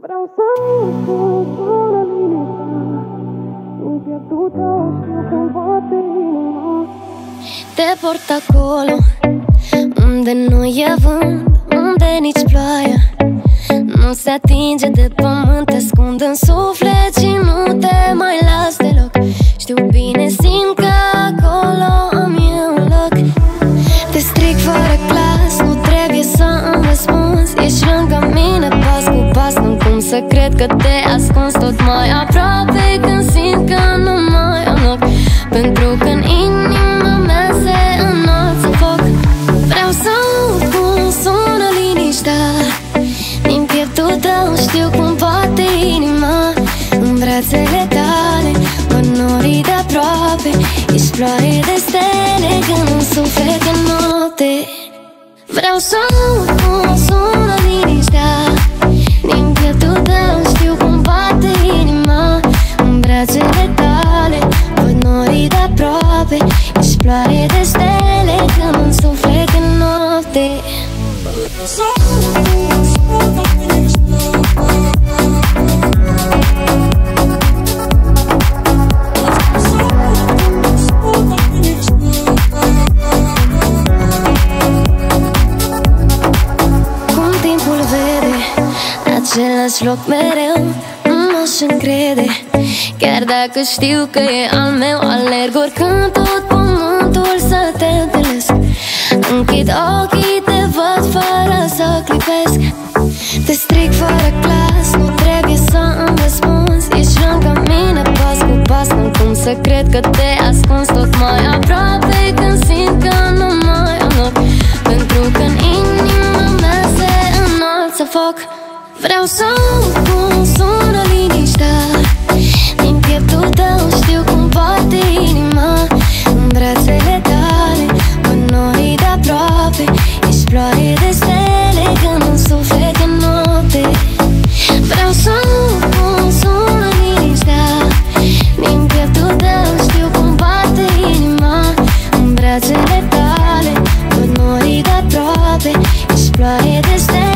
Vreau să nu sună liniștea, nu pierdută, știu cum bate inima. Te port acolo unde nu e vânt, unde nici ploaia nu se atinge de pământ. Te ascund în suflet și nu te mai las deloc. Știu bine, simt că acolo am eu un loc. Te strig fără clas, nu trebuie să îmi răspunzi. Ești lângă mine pas cu pas, nu-mi cum să cred că te ascunzi tot mai aproape când simt că nu mai am loc. Pentru că în inima mea se înalță foc. Vreau să aud cum sună liniștea din pieptul tău, știu cum bate inima. În brațele tale mă nori de aproape. Ești ploaie de stele când îmi suflet în noapte. Vreau să aud cum sună liniștea din pieptul tău, știu cum bate inima. În brațele tale văd norii de aproape. Ești ploaie de stele când îmi suflet în noapte. Cum timpul vede același loc mereu, nu m-aș încrede. Chiar dacă știu că e al meu, alerg oricând tot pământul să te întâlnesc. Închid ochii, te văd fără să clipesc. Te strig fără clas, nu trebuie să îmi răspunzi. Ești lângă mine pas cu pas, nu cum să cred că te ascunzi tot mai aproape când simt că nu mai am loc. Pentru că în inima mea se înalță foc. Vreau să aud cum sună liniștea din pieptul tău, știu cum bate inima. În brațele tale văd norii de aproape. Ești ploaie de stele când îmi suflet în noapte. Vreau să aud cum sună liniștea din pieptul tău, știu cum bate inima. În brațele tale văd norii de aproape. Ești ploaie de stele